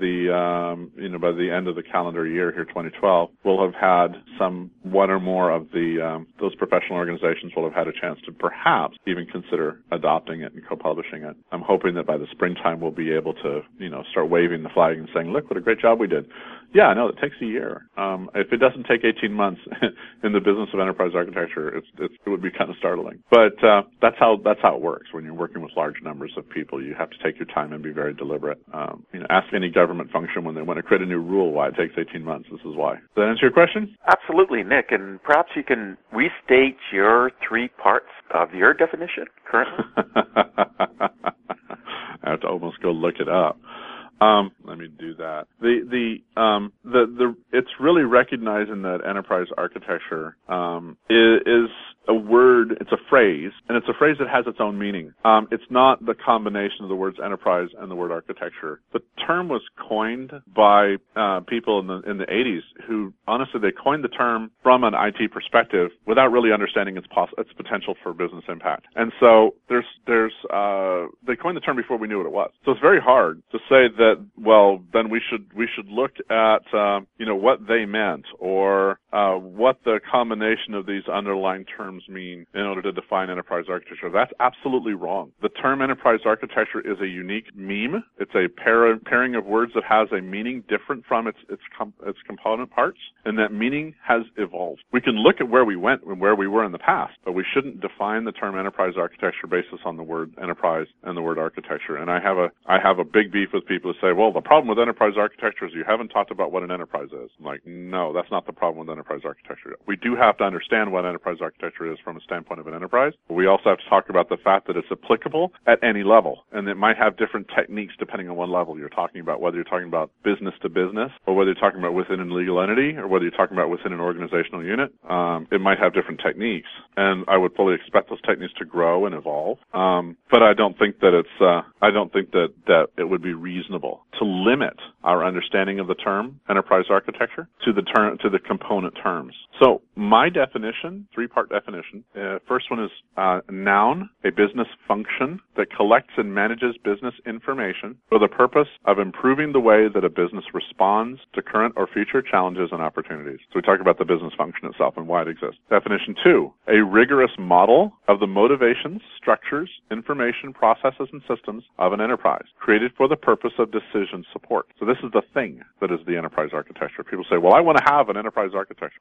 the end of the calendar year here, 2012, we'll have had one or more of those professional organizations will have had a chance to perhaps even consider adopting it and co-publishing it. I'm hoping that by the springtime, we'll be able to, start waving the flag and saying, look, what a great job we did. Yeah, I know it takes a year. If it doesn't take 18 months in the business of enterprise architecture, it would be kind of startling. But that's how it works. When you're working with large numbers of people, you have to take your time and be very deliberate. Ask any government function when they want to create a new rule why it takes 18 months. This is why. Does that answer your question? Absolutely, Nick. And perhaps you can restate your 3 parts of your definition currently. I have to almost go look it up. Let me do that. It's really recognizing that enterprise architecture is a word, it's a phrase, and it's a phrase that has its own meaning. It's not the combination of the words enterprise and the word architecture. The term was coined by people in the 80s who, honestly, they coined the term from an IT perspective without really understanding its potential for business impact. And so they coined the term before we knew what it was. So it's very hard to say that, well, then we should look at what they meant or what the combination of these underlying terms mean in order to define enterprise architecture. That's absolutely wrong. The term enterprise architecture is a unique meme. It's a pairing of words that has a meaning different from its component parts, and that meaning has evolved. We can look at where we went and where we were in the past, but we shouldn't define the term enterprise architecture based on the word enterprise and the word architecture. And I have a big beef with people who say, well, the problem with enterprise architecture is you haven't talked about what an enterprise is. I'm like, no, that's not the problem with enterprise architecture. We do have to understand what enterprise architecture is from a standpoint of an enterprise, but we also have to talk about the fact that it's applicable at any level, and it might have different techniques depending on what level you're talking about, whether you're talking about business to business, or whether you're talking about within a legal entity, or whether you're talking about within an organizational unit. It might have different techniques, and I would fully expect those techniques to grow and evolve. But I don't think that that it would be reasonable to limit our understanding of the term enterprise architecture to the component terms. So my definition, 3-part definition, first one is noun, a business function that collects and manages business information for the purpose of improving the way that a business responds to current or future challenges and opportunities. So we talk about the business function itself and why it exists. Definition 2, a rigorous model of the motivations, structures, information, processes, and systems of an enterprise, created for the purpose of decision support. So this is the thing that is the enterprise architecture. People say, well, I want to have an enterprise architecture. Well, your enterprise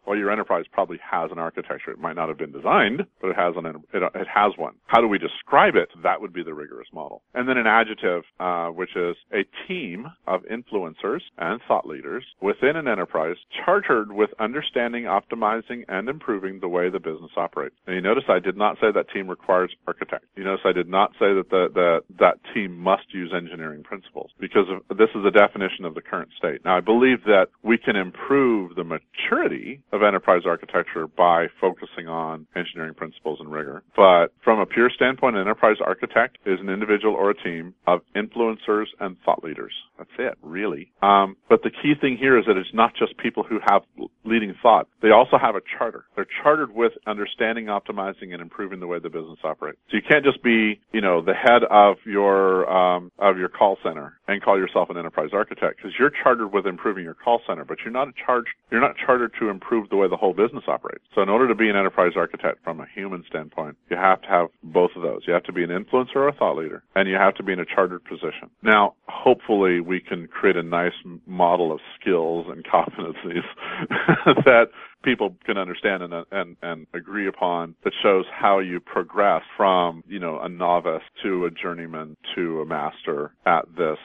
enterprise probably has an architecture. It might not have been designed, but it has one. How do we describe it? That would be the rigorous model. And then an adjective, which is a team of influencers and thought leaders within an enterprise chartered with understanding, optimizing, and improving the way the business operates. And you notice I did not say that team requires architect. You notice I did not say that that team must use engineering principles, because this is a definition of the current state. Now, I believe that we can improve the maturity of enterprise architecture by focusing on engineering principles and rigor. But from a pure standpoint, an enterprise architect is an individual or a team of influencers and thought leaders. That's it, really. But the key thing here is that it's not just people who have leading thought. They also have a charter. They're chartered with understanding, optimizing, and improving the way the business operates. So you can't just be, the head of your call center and call yourself an enterprise architect, because you're chartered with improving your call center, but you're not chartered to improve the way the whole business operates. So in order to be an enterprise architect from a human standpoint, you have to have both of those. You have to be an influencer or a thought leader, and you have to be in a chartered position. Now, hopefully we can create a nice model of skills and competencies that people can understand and agree upon, that shows how you progress from, a novice to a journeyman to a master at this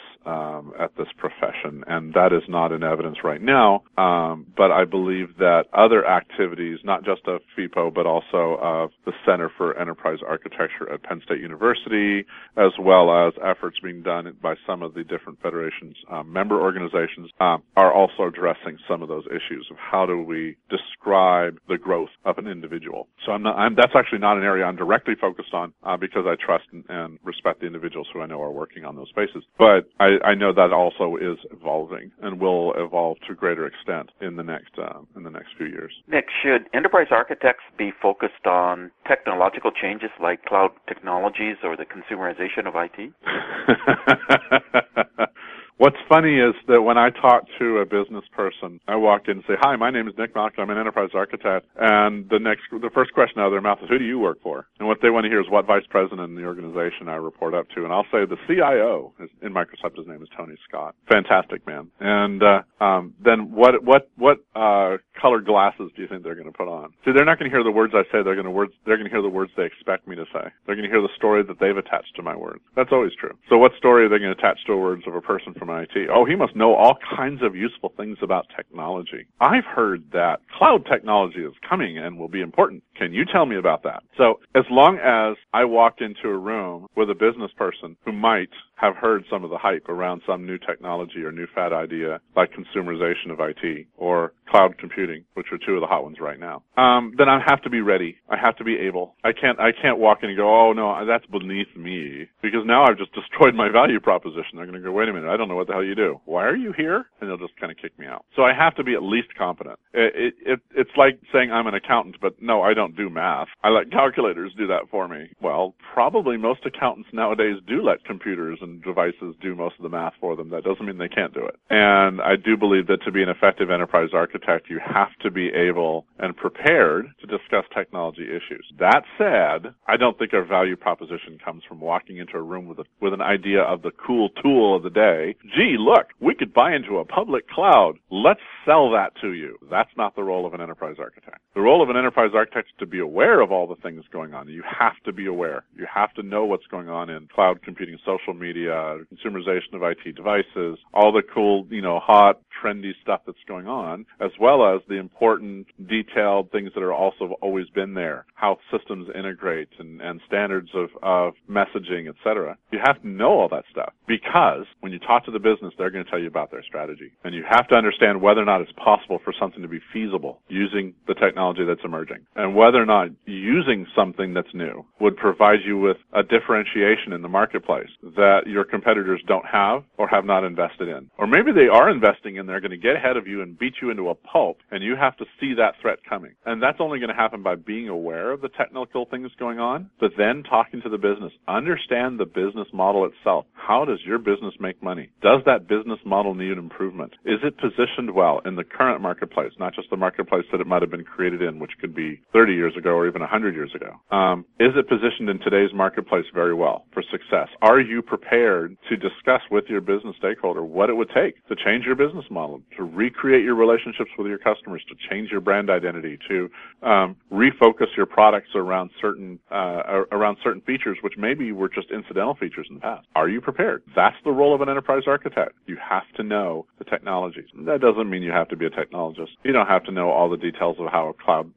profession. And that is not in evidence right now. But I believe that other activities, not just of FIPO, but also of the Center for Enterprise Architecture at Penn State University, as well as efforts being done by some of the different federations, member organizations, are also addressing some of those issues of how do we describe the growth of an individual. So that's actually not an area I'm directly focused on, because I trust and respect the individuals who I know are working on those spaces. But I know that also is evolving and will evolve to a greater extent in the next few years. Nick, should enterprise architects be focused on technological changes like cloud technologies or the consumerization of IT? What's funny is that when I talk to a business person, I walk in and say, "Hi, my name is Nick Malcolm. I'm an enterprise architect." And the first question out of their mouth is, "Who do you work for?" And what they want to hear is what vice president in the organization I report up to. And I'll say the CIO in Microsoft. His name is Tony Scott. Fantastic man. And then what colored glasses do you think they're going to put on? See, they're not going to hear the words I say. They're going to hear the words they expect me to say. They're going to hear the story that they've attached to my words. That's always true. So what story are they going to attach to the words of a person from IT? Oh, he must know all kinds of useful things about technology. I've heard that cloud technology is coming and will be important. Can you tell me about that? So as long as I walked into a room with a business person who might have heard some of the hype around some new technology or new fad idea like consumerization of IT or cloud computing, which are two of the hot ones right now, then I have to be ready. I have to be able. I can't walk in and go, "Oh, no, that's beneath me," because now I've just destroyed my value proposition. They're going to go, "Wait a minute, I don't know what the hell you do. Why are you here?" And they'll just kind of kick me out. So I have to be at least competent. It's like saying I'm an accountant, but no, I don't do math. I let calculators do that for me. Well, probably most accountants nowadays do let computers and devices do most of the math for them. That doesn't mean they can't do it. And I do believe that to be an effective enterprise architect, you have to be able and prepared to discuss technology issues. That said, I don't think our value proposition comes from walking into a room with an idea of the cool tool of the day. Gee, look, we could buy into a public cloud. Let's sell that to you. That's not the role of an enterprise architect. The role of an enterprise architect is to be aware of all the things going on. You have to be aware. You have to know what's going on in cloud computing, social media, consumerization of IT devices, all the cool, hot, trendy stuff that's going on, as well as the important, detailed things that are also always been there, how systems integrate and standards of messaging, etc. You have to know all that stuff, because when you talk to the business, they're going to tell you about their strategy. And you have to understand whether or not it's possible for something to be feasible using the technology that's emerging, and whether or not using something that's new would provide you with a differentiation in the marketplace that your competitors don't have or have not invested in. Or maybe they are investing and they're going to get ahead of you and beat you into a pulp, and you have to see that threat coming. And that's only going to happen by being aware of the technical things going on, but then talking to the business. Understand the business model itself. How does your business make money? Does that business model need improvement? Is it positioned well in the current marketplace, not just the marketplace that it might have been created in, which could be 30 years ago or even 100 years ago? Is it positioned in today's marketplace very well for success? Are you prepared to discuss with your business stakeholder what it would take to change your business model, to recreate your relationships with your customers, to change your brand identity, to refocus your products around certain features which maybe were just incidental features in the past. Are you prepared? That's the role of an enterprise architect. You have to know the technologies. That doesn't mean you have to be a technologist. You don't have to know all the details of how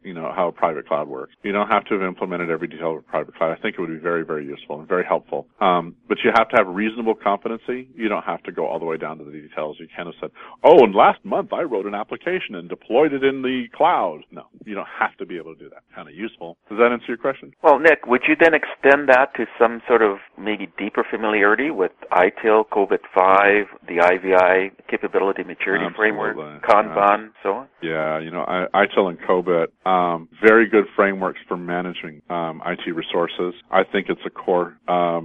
a private cloud works. You don't have to have implemented every detail of a private cloud. I think it would be very, very useful and very helpful. But you have to have reasonable competency. You don't have to go all the way down to the details. You can't have said, oh, and last month I wrote an application and deployed it in the cloud. No, you don't have to be able to do that. Kind of useful. Does that answer your question? Well, Nick, would you then extend that to some sort of maybe deeper familiarity with ITIL, COBIT 5, the IVI Capability Maturity Framework, Kanban, so on? Yeah, ITIL and COBIT, very good frameworks for managing IT resources. I think it's a core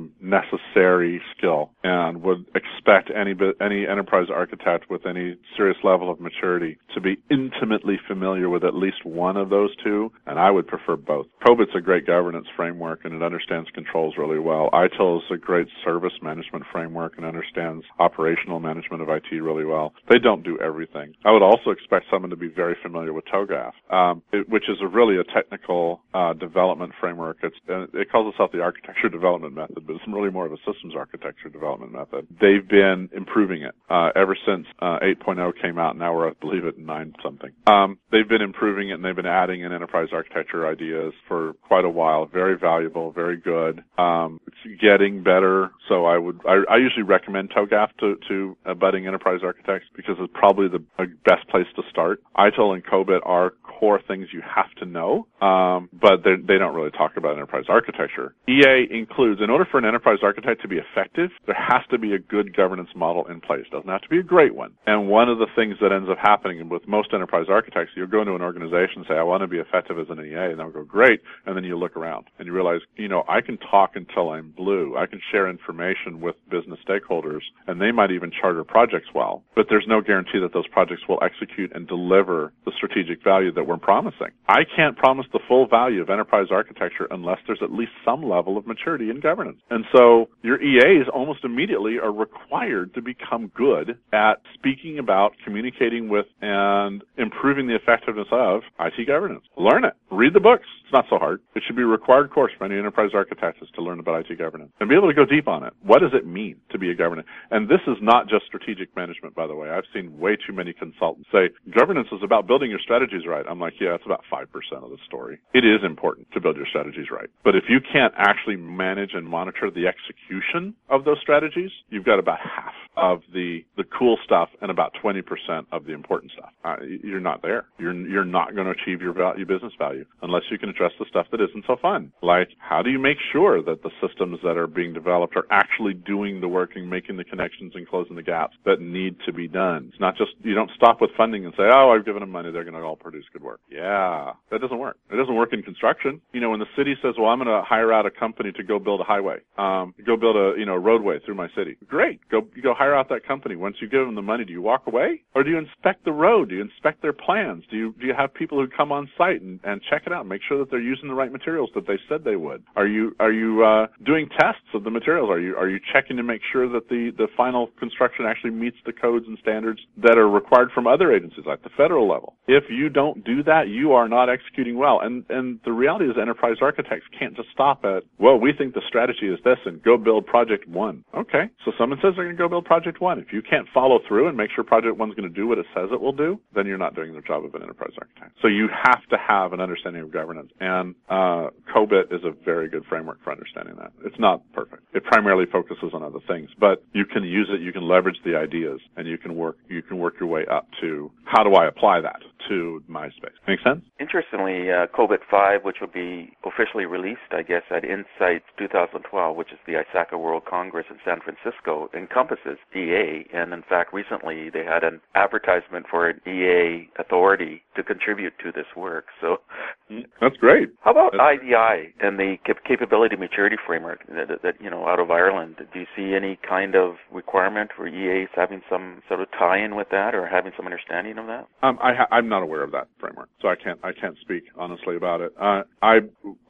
necessary skill, and would expect any enterprise architect with any serious level of maturity to be intimately familiar with at least one of those two, and I would prefer both. COBIT's a great governance framework, and it understands controls really well. ITIL is a great service management framework and understands operational management of IT really well. They don't do everything. I would also expect someone to be very familiar with TOGAF, which is really a technical development framework. It calls itself the architecture development method, but it's really more of a systems architecture development method. They've been improving it ever since 8.0 came out. Now we're, I believe, at 9-something. They've been improving it, and they've been adding in enterprise architecture ideas for quite a while. Very valuable, very good. It's getting better. So I usually recommend TOGAF to budding enterprise architects because it's probably the best place to start. ITIL and COBIT are core things you have to know, but they don't really talk about enterprise architecture. EA includes, in order for an enterprise architect to be effective, there has to be a good governance model in place. It doesn't have to be a great one. And one of the things that ends up happening with most enterprise architects, you'll go into an organization and say, I want to be effective as an EA, and they'll go, great, and then you look around and you realize, I can talk until I'm blue. I can share information with business stakeholders, and they might even charter projects well, but there's no guarantee that those projects will execute and deliver the strategic value that we're promising. I can't promise the full value of enterprise architecture unless there's at least some level of maturity in governance. And so your EAs almost immediately are required to become good at speaking about, communicating with, and improving the effectiveness of IT governance. Learn it. Read the books. It's not so hard. It should be a required course for any enterprise architect is to learn about IT governance and be able to go deep on it. What does it mean to be a governance? And this is not just strategic management, by the way. I've seen way too many consultants say, governance is about building your strategies right. I'm like, yeah, it's about 5% of the story. It is important to build your strategies right. But if you can't actually manage and monitor the execution of those strategies, you've got about half of the cool stuff and about 20% of the important stuff. You're not there. You're not going to achieve your business value unless you can address the stuff that isn't so fun. Like, how do you make sure that the systems that are being developed are actually doing the work and making the connections and closing the gaps that need to be done? It's not just, you don't stop with funding and say, oh, I've given them money, they're going to all produce good work. Yeah, that doesn't work. It doesn't work in construction. When the city says, well, I'm going to hire out a company to go build a highway, go build a roadway through my city. Great. Go hire out that company. Once you give them the money, do you walk away? Or do you inspect the road? Do you inspect their plans? Do you have people who come on site and check it out, make sure that they're using the right materials that they said they would? Are you doing tests of the materials? Are you checking to make sure that the final construction actually meets the codes and standards that are required from other agencies like the federal level? If you don't do that, you are not executing well. And the reality is enterprise architects can't just stop at, well, we think the strategy is this and go build project one. Okay, so someone says they're going to go build project one. If you can't follow through and make sure project one's going to do what it says it will do, then you're not doing the job of an enterprise architect. So you have to have an understanding of governance, and COBIT is a very good framework for understanding that. It's not perfect. It primarily focuses on other things, but you can use it, you can leverage the ideas, and you can work your way up to how do I apply that to my space. Make sense? Interestingly, COBIT 5, which will be officially released, I guess, at Insights 2012, which is the ISACA World Congress in San Francisco, encompasses EA. And in fact, recently they had an advertisement for an EA authority to contribute to this work. So that's great. How about IVI and the Capability Maturity Framework that out of Ireland? Do you see any kind of requirement for EAs having some sort of tie-in with that or having some understanding of that? I'm not aware of that framework, so I can't speak honestly about it. I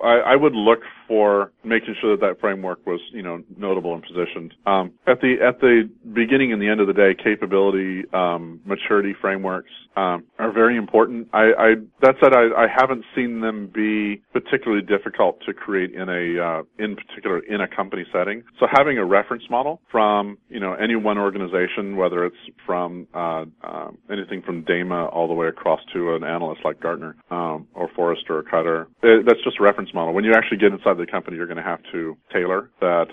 I would look for making sure that framework was, notable and positioned. At the beginning and the end of the day, capability, maturity frameworks, are very important. That said, I haven't seen them be particularly difficult to create in a company setting. So having a reference model from, any one organization, whether it's from, anything from DAMA all the way across to an analyst like Gartner, or Forrester or Cutter, that's just a reference model. When you actually get inside the company, you're going to have to tailor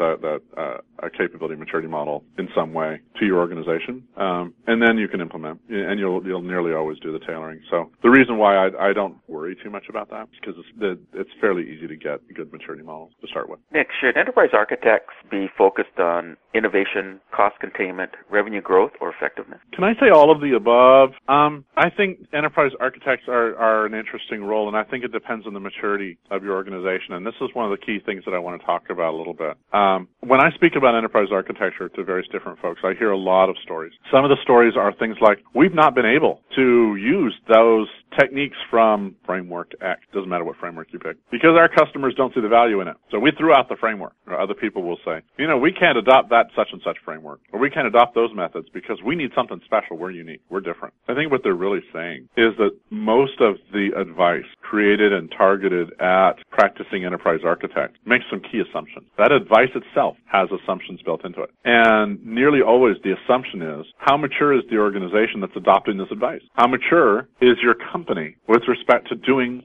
a capability maturity model in some way to your organization, and then you can implement, and you'll nearly always do the tailoring. So the reason why I don't worry too much about that is because it's fairly easy to get good maturity models to start with. Nick, should enterprise architects be focused on innovation, cost containment, revenue growth, or effectiveness? Can I say all of the above? I think enterprise architects are an interesting role, and I think it depends on the maturity of your organization. And this is one of the key things that I want to talk about a little bit. When I speak about enterprise architecture to various different folks, I hear a lot of stories. Some of the stories are things like, we've not been able to use those techniques from framework X, doesn't matter what framework you pick, because our customers don't see the value in it. So we threw out the framework. Or other people will say, we can't adopt that such and such framework, or we can't adopt those methods because we need something special. We're unique. We're different. I think what they're really saying is that most of the advice created and targeted at practicing enterprise architect makes some key assumptions. That advice itself has assumptions built into it. And nearly always the assumption is, how mature is the organization that's adopting this advice? How mature is your company with respect to doing,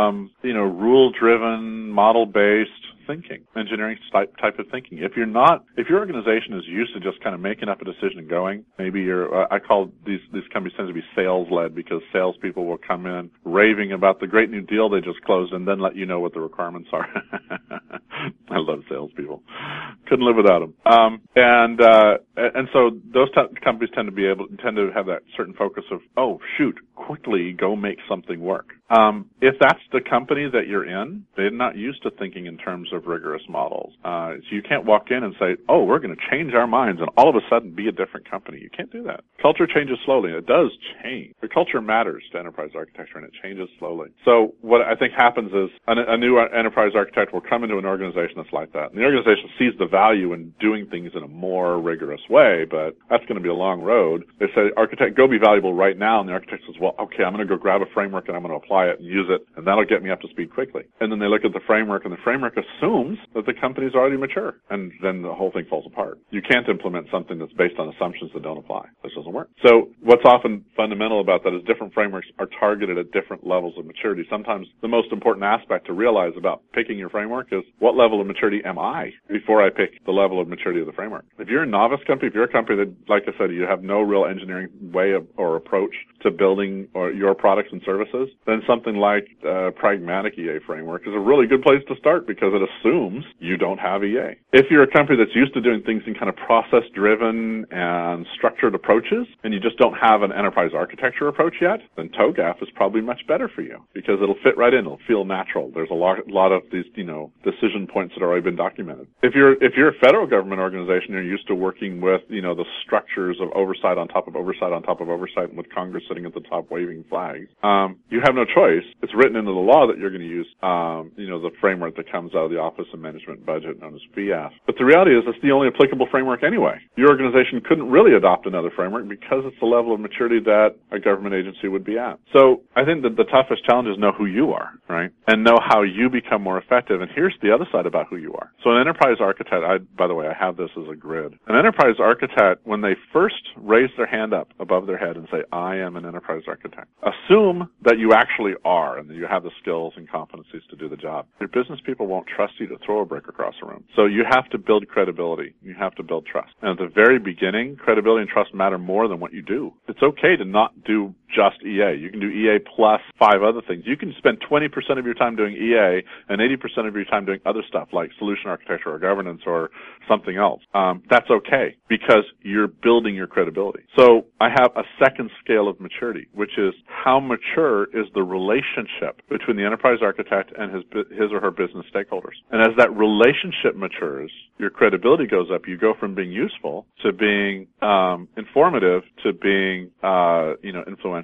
rule-driven, model-based thinking, engineering type of thinking? If your organization is used to just kind of making up a decision and going, maybe I call these companies tend to be sales-led, because salespeople will come in raving about the great new deal they just closed and then let you know what the requirements are. I love salespeople. Couldn't live without them. And so those companies tend to have that certain focus of, quickly go make something work. If that's the company that you're in, they're not used to thinking in terms of rigorous models. So you can't walk in and say, we're going to change our minds and all of a sudden be a different company. You can't do that. Culture changes slowly. It does change. The culture matters to enterprise architecture, and it changes slowly. So what I think happens is a new enterprise architect will come into an organization that's like that. And the organization sees the value in doing things in a more rigorous way, but that's going to be a long road. They say, architect, go be valuable right now. And the architect says, well, okay, I'm going to go grab a framework and I'm going to apply it and use it, and that'll get me up to speed quickly. And then they look at the framework, and the framework assumes that the company's already mature, and then the whole thing falls apart. You can't implement something that's based on assumptions that don't apply. This doesn't work. So what's often fundamental about that is different frameworks are targeted at different levels of maturity. Sometimes the most important aspect to realize about picking your framework is, what level of maturity am I before I pick the level of maturity of the framework? If you're a novice company, if you're a company that, like I said, you have no real engineering way or approach to building or your products and services, then something like Pragmatic EA framework is a really good place to start, because it assumes you don't have EA. If you're a company that's used to doing things in kind of process-driven and structured approaches, and you just don't have an enterprise architecture approach yet, then TOGAF is probably much better for you, because it'll fit right in. It'll feel natural. There's a lot of these, decision points that have already been documented. If you're a federal government organization, you're used to working with, the structures of oversight on top of oversight on top of oversight, and with Congress sitting at the top waving flags. You have no choice. It's written into the law that you're going to use, the framework that comes out of the Office of Management and Budget, known as FIAF. But the reality is, it's the only applicable framework anyway. Your organization couldn't really adopt another framework because it's the level of maturity that a government agency would be at. So I think that the toughest challenge is know who you are, right? And know how you become more effective. And here's the other side about who you are. So an enterprise architect, by the way, I have this as a grid. An enterprise architect, when they first raise their hand up above their head and say, I am an enterprise architect, assume that you actually are and that you have the skills and competencies to do the job. Your business people won't trust you to throw a brick across a room. So you have to build credibility. You have to build trust. And at the very beginning, credibility and trust matter more than what you do. It's okay to not do just EA. You can do EA plus 5 other things. You can spend 20% of your time doing EA and 80% of your time doing other stuff like solution architecture or governance or something else. That's okay, because you're building your credibility. So I have a second scale of maturity, which is, how mature is the relationship between the enterprise architect and his or her business stakeholders. And as that relationship matures, your credibility goes up. You go from being useful to being informative to being influential.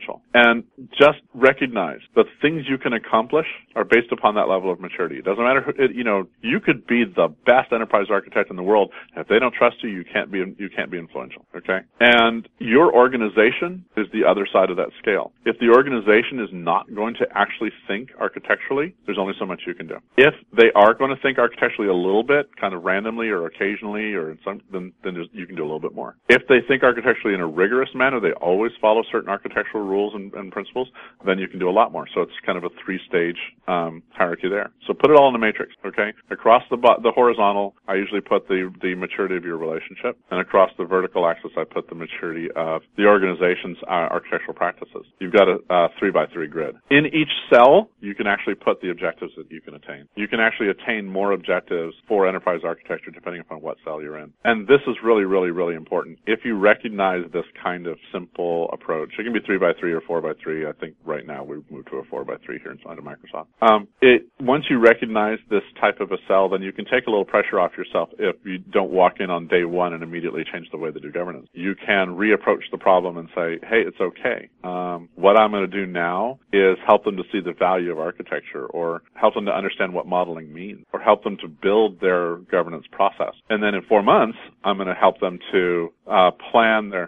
influential. And just recognize the things you can accomplish are based upon that level of maturity. It doesn't matter who, you could be the best enterprise architect in the world. If they don't trust you, you can't be influential, okay? And your organization is the other side of that scale. If the organization is not going to actually think architecturally, there's only so much you can do. If they are going to think architecturally a little bit, kind of randomly or occasionally or in some, then you can do a little bit more. If they think architecturally in a rigorous manner, they always follow certain architectural rules and principles, then you can do a lot more. So it's kind of a three-stage hierarchy there. So put it all in the matrix, okay? Across the horizontal, I usually put the maturity of your relationship, and across the vertical axis, I put the maturity of the organization's architectural practices. You've got a 3x3 grid. In each cell, you can actually put the objectives that you can attain. You can actually attain more objectives for enterprise architecture depending upon what cell you're in. And this is really, really, really important. If you recognize this kind of simple approach, it can be 3x3 or 4x3. I think right now we've moved to a 4x3 here inside of Microsoft. Once you recognize this type of a cell, then you can take a little pressure off yourself if you don't walk in on day one and immediately change the way they do governance. You can reapproach the problem and say, hey, it's okay. What I'm going to do now is help them to see the value of architecture, or help them to understand what modeling means, or help them to build their governance process. And then in 4 months, I'm going to help them to plan their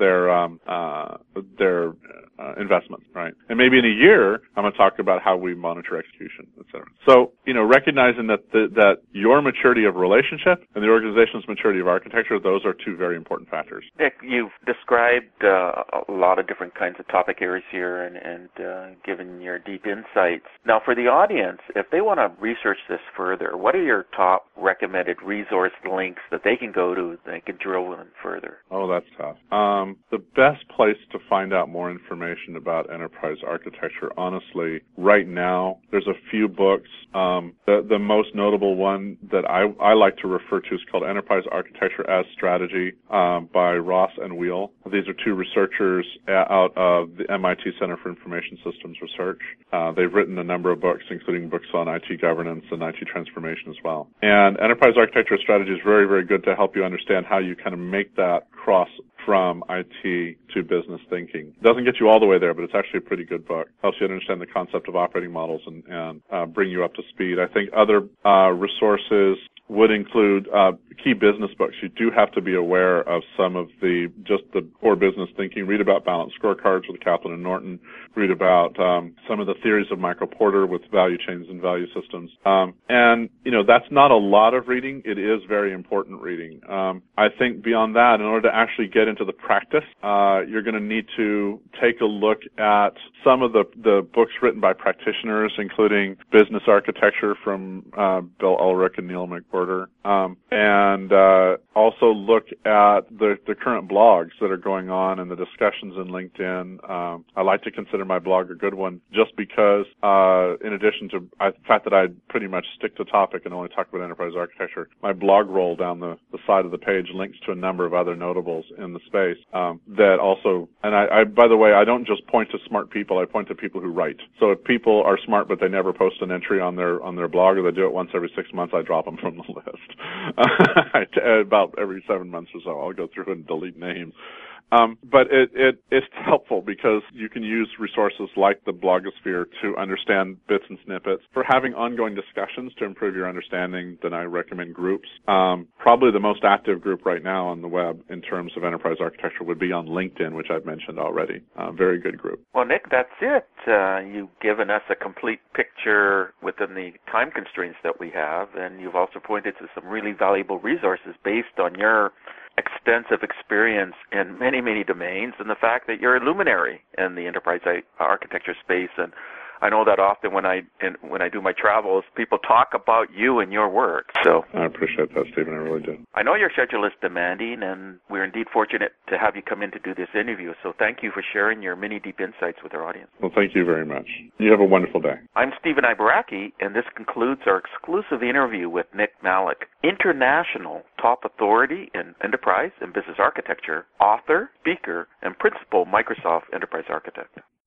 investments, right? And maybe in a year, I'm going to talk about how we monitor execution, et cetera. So, recognizing that your maturity of relationship and the organization's maturity of architecture, those are two very important factors. Nick, you've described a lot of different kinds of topic areas here and given your deep insights. Now, for the audience, if they want to research this further, what are your top recommended resource links that they can go to, they can drill in further? Oh, that's tough. The best place to find out more information about enterprise architecture, honestly, right now, there's a few books. The most notable one that I like to refer to is called Enterprise Architecture as Strategy by Ross and Wheel. These are two researchers out of the MIT Center for Information Systems Research. They've written a number of books, including books on IT governance and IT transformation as well. And Enterprise Architecture Strategy is very, very good to help you understand how you kind of make that cross from IT to business thinking. It doesn't get you all the way there, but it's actually a pretty good book. Helps you understand the concept of operating models and bring you up to speed. I think other resources would include key business books. You do have to be aware of some of the core business thinking. Read about balanced scorecards with Kaplan and Norton. Read about some of the theories of Michael Porter with value chains and value systems. And that's not a lot of reading. It is very important reading. I think beyond that, in order to actually get into the practice, you're going to need to take a look at some of the books written by practitioners, including Business Architecture from Bill Ulrich and Neil McWhirter, and also look at the current blogs that are going on and the discussions in LinkedIn. I like to consider my blog a good one just because, in addition to the fact that I pretty much stick to topic and only talk about enterprise architecture, my blog roll down the side of the page links to a number of other notables in the space that also, and I by the way, I don't just point to smart people, I point to people who write. So if people are smart but they never post an entry on their blog, or they do it once every 6 months, I drop them from the list. About every 7 months or so, I'll go through and delete names. But it's helpful because you can use resources like the blogosphere to understand bits and snippets. For having ongoing discussions to improve your understanding, then I recommend groups. Probably the most active group right now on the web in terms of enterprise architecture would be on LinkedIn, which I've mentioned already. Very good group. Well, Nick, that's it. You've given us a complete picture within the time constraints that we have, and you've also pointed to some really valuable resources based on your extensive experience in many, many domains, and the fact that you're a luminary in the enterprise architecture space. And I know that often when I do my travels, people talk about you and your work. So I appreciate that, Stephen. I really do. I know your schedule is demanding, and we're indeed fortunate to have you come in to do this interview. So thank you for sharing your many deep insights with our audience. Well, thank you very much. You have a wonderful day. I'm Stephen Ibaraki, and this concludes our exclusive interview with Nick Malik, international top authority in enterprise and business architecture, author, speaker, and principal Microsoft enterprise architect.